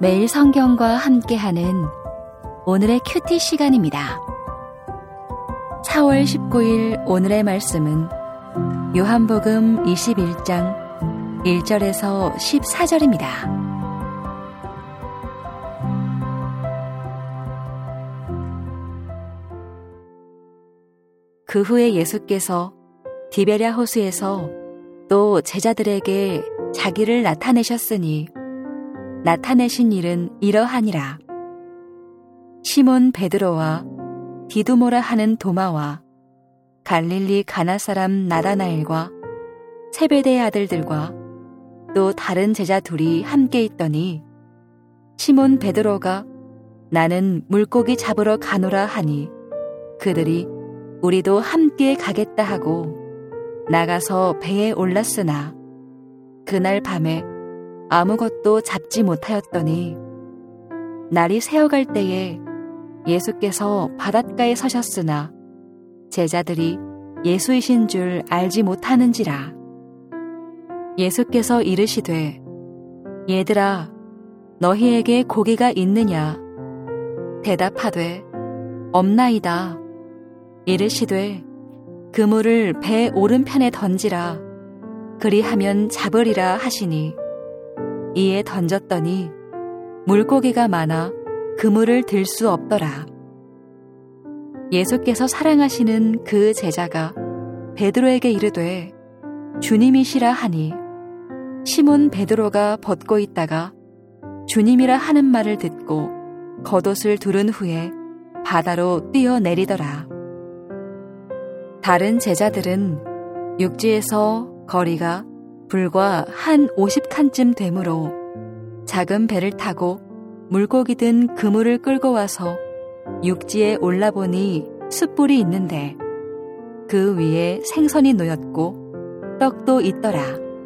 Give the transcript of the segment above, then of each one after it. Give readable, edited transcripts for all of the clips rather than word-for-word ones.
매일 성경과 함께하는 오늘의 큐티 시간입니다. 4월 19일 오늘의 말씀은 요한복음 21장 1절에서 14절입니다. 그 후에 예수께서 디베랴 호수에서 또 제자들에게 자기를 나타내셨으니 나타내신 일은 이러하니라. 시몬 베드로와 디두모라 하는 도마와 갈릴리 가나 사람 나다나엘과 세베대의 아들들과 또 다른 제자 둘이 함께 있더니 시몬 베드로가 나는 물고기 잡으러 가노라 하니 그들이 우리도 함께 가겠다 하고 나가서 배에 올랐으나 그날 밤에 아무것도 잡지 못하였더니 날이 새어갈 때에 예수께서 바닷가에 서셨으나 제자들이 예수이신 줄 알지 못하는지라. 예수께서 이르시되 얘들아 너희에게 고기가 있느냐? 대답하되 없나이다. 이르시되 그물을 배 오른편에 던지라. 그리하면 잡으리라 하시니 이에 던졌더니 물고기가 많아 그물을 들 수 없더라. 예수께서 사랑하시는 그 제자가 베드로에게 이르되 주님이시라 하니 시몬 베드로가 벗고 있다가 주님이라 하는 말을 듣고 겉옷을 두른 후에 바다로 뛰어내리더라. 다른 제자들은 육지에서 거리가 불과 한 50칸쯤 되므로 작은 배를 타고 물고기 든 그물을 끌고 와서 육지에 올라보니 숯불이 있는데 그 위에 생선이 놓였고 떡도 있더라.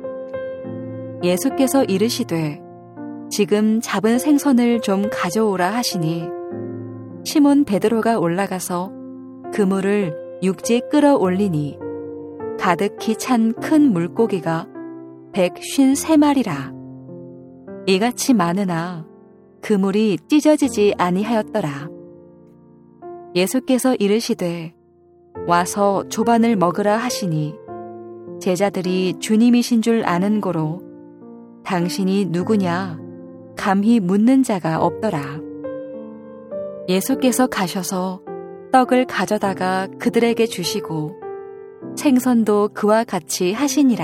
예수께서 이르시되 지금 잡은 생선을 좀 가져오라 하시니 시몬 베드로가 올라가서 그물을 육지에 끌어올리니 가득히 찬 큰 물고기가 153마리라. 이같이 많으나 그물이 찢어지지 아니하였더라. 예수께서 이르시되 와서 조반을 먹으라 하시니 제자들이 주님이신 줄 아는 고로 당신이 누구냐 감히 묻는 자가 없더라. 예수께서 가셔서 떡을 가져다가 그들에게 주시고 생선도 그와 같이 하시니라.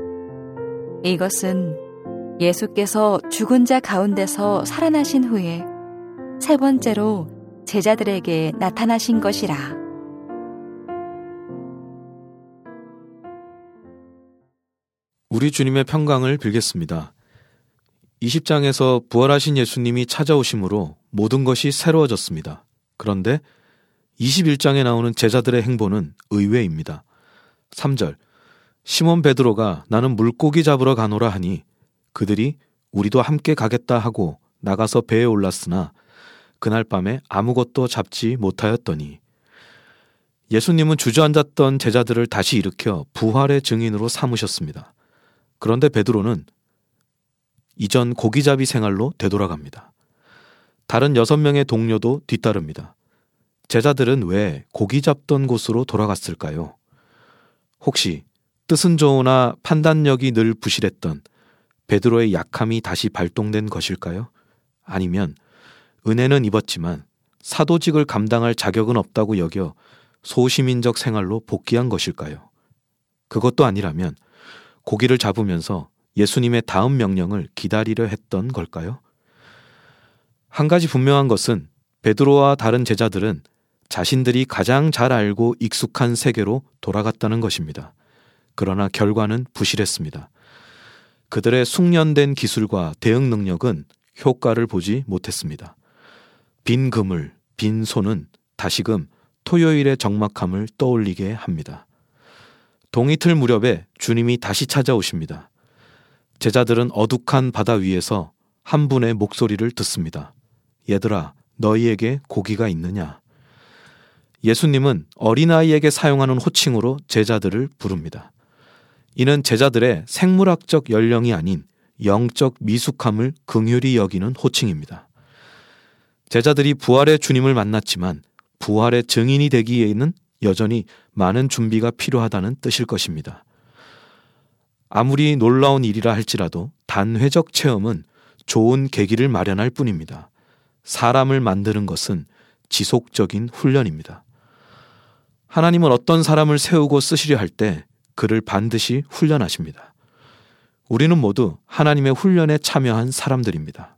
이것은 예수께서 죽은 자 가운데서 살아나신 후에 세 번째로 제자들에게 나타나신 것이라. 우리 주님의 평강을 빌겠습니다. 20장에서 부활하신 예수님이 찾아오심으로 모든 것이 새로워졌습니다. 그런데 21장에 나오는 제자들의 행보는 의외입니다. 3절 시몬 베드로가 나는 물고기 잡으러 가노라 하니 그들이 우리도 함께 가겠다 하고 나가서 배에 올랐으나 그날 밤에 아무것도 잡지 못하였더니. 예수님은 주저앉았던 제자들을 다시 일으켜 부활의 증인으로 삼으셨습니다. 그런데 베드로는 이전 고기잡이 생활로 되돌아갑니다. 다른 6명의 동료도 뒤따릅니다. 제자들은 왜 고기 잡던 곳으로 돌아갔을까요? 혹시 뜻은 좋으나 판단력이 늘 부실했던 베드로의 약함이 다시 발동된 것일까요? 아니면 은혜는 입었지만 사도직을 감당할 자격은 없다고 여겨 소시민적 생활로 복귀한 것일까요? 그것도 아니라면 고기를 잡으면서 예수님의 다음 명령을 기다리려 했던 걸까요? 한 가지 분명한 것은 베드로와 다른 제자들은 자신들이 가장 잘 알고 익숙한 세계로 돌아갔다는 것입니다. 그러나 결과는 부실했습니다. 그들의 숙련된 기술과 대응 능력은 효과를 보지 못했습니다. 빈 그물, 빈 손은 다시금 토요일의 적막함을 떠올리게 합니다. 동이틀 무렵에 주님이 다시 찾아오십니다. 제자들은 어둑한 바다 위에서 한 분의 목소리를 듣습니다. 얘들아, 너희에게 고기가 있느냐? 예수님은 어린아이에게 사용하는 호칭으로 제자들을 부릅니다. 이는 제자들의 생물학적 연령이 아닌 영적 미숙함을 긍휼히 여기는 호칭입니다. 제자들이 부활의 주님을 만났지만 부활의 증인이 되기 위해는 여전히 많은 준비가 필요하다는 뜻일 것입니다. 아무리 놀라운 일이라 할지라도 단회적 체험은 좋은 계기를 마련할 뿐입니다. 사람을 만드는 것은 지속적인 훈련입니다. 하나님은 어떤 사람을 세우고 쓰시려 할 때 그를 반드시 훈련하십니다. 우리는 모두 하나님의 훈련에 참여한 사람들입니다.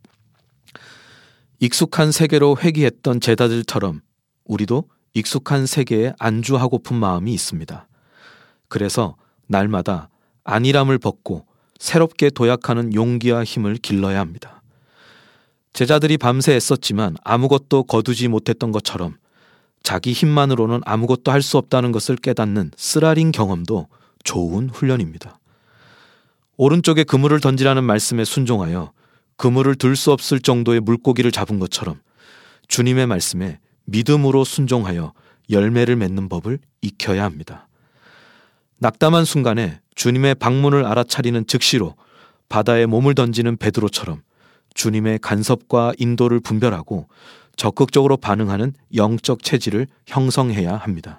익숙한 세계로 회귀했던 제자들처럼 우리도 익숙한 세계에 안주하고픈 마음이 있습니다. 그래서 날마다 안일함을 벗고 새롭게 도약하는 용기와 힘을 길러야 합니다. 제자들이 밤새 애썼지만 아무것도 거두지 못했던 것처럼 자기 힘만으로는 아무것도 할 수 없다는 것을 깨닫는 쓰라린 경험도 좋은 훈련입니다. 오른쪽에 그물을 던지라는 말씀에 순종하여 그물을 들 수 없을 정도의 물고기를 잡은 것처럼 주님의 말씀에 믿음으로 순종하여 열매를 맺는 법을 익혀야 합니다. 낙담한 순간에 주님의 방문을 알아차리는 즉시로 바다에 몸을 던지는 베드로처럼 주님의 간섭과 인도를 분별하고 적극적으로 반응하는 영적 체질을 형성해야 합니다.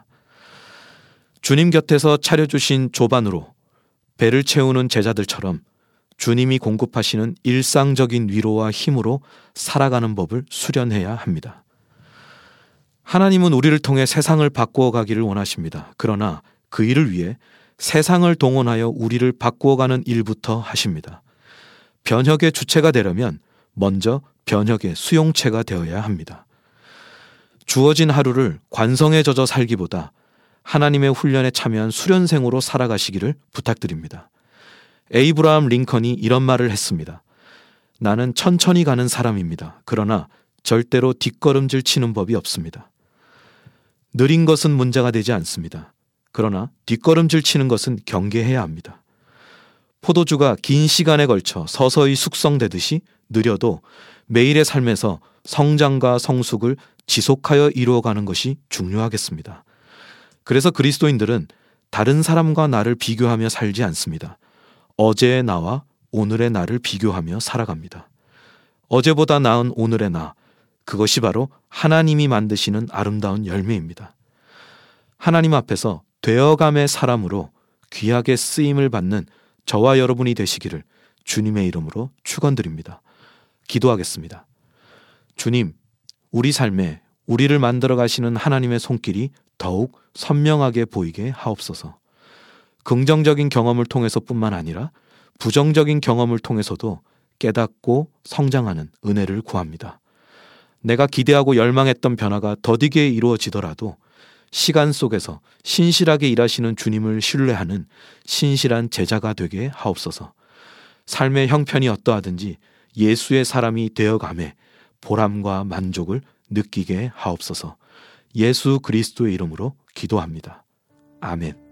주님 곁에서 차려주신 조반으로 배를 채우는 제자들처럼 주님이 공급하시는 일상적인 위로와 힘으로 살아가는 법을 수련해야 합니다. 하나님은 우리를 통해 세상을 바꾸어 가기를 원하십니다. 그러나 그 일을 위해 세상을 동원하여 우리를 바꾸어가는 일부터 하십니다. 변혁의 주체가 되려면 먼저 변혁의 수용체가 되어야 합니다. 주어진 하루를 관성에 젖어 살기보다 하나님의 훈련에 참여한 수련생으로 살아가시기를 부탁드립니다. 에이브라함 링컨이 이런 말을 했습니다. 나는 천천히 가는 사람입니다. 그러나 절대로 뒷걸음질 치는 법이 없습니다. 느린 것은 문제가 되지 않습니다. 그러나 뒷걸음질 치는 것은 경계해야 합니다. 포도주가 긴 시간에 걸쳐 서서히 숙성되듯이 느려도 매일의 삶에서 성장과 성숙을 지속하여 이루어가는 것이 중요하겠습니다. 그래서 그리스도인들은 다른 사람과 나를 비교하며 살지 않습니다. 어제의 나와 오늘의 나를 비교하며 살아갑니다. 어제보다 나은 오늘의 나, 그것이 바로 하나님이 만드시는 아름다운 열매입니다. 하나님 앞에서 되어감의 사람으로 귀하게 쓰임을 받는 저와 여러분이 되시기를 주님의 이름으로 축원드립니다. 기도하겠습니다. 주님, 우리 삶에 우리를 만들어 가시는 하나님의 손길이 더욱 선명하게 보이게 하옵소서. 긍정적인 경험을 통해서뿐만 아니라 부정적인 경험을 통해서도 깨닫고 성장하는 은혜를 구합니다. 내가 기대하고 열망했던 변화가 더디게 이루어지더라도 시간 속에서 신실하게 일하시는 주님을 신뢰하는 신실한 제자가 되게 하옵소서. 삶의 형편이 어떠하든지 예수의 사람이 되어가매 보람과 만족을 느끼게 하옵소서. 예수 그리스도의 이름으로 기도합니다. 아멘.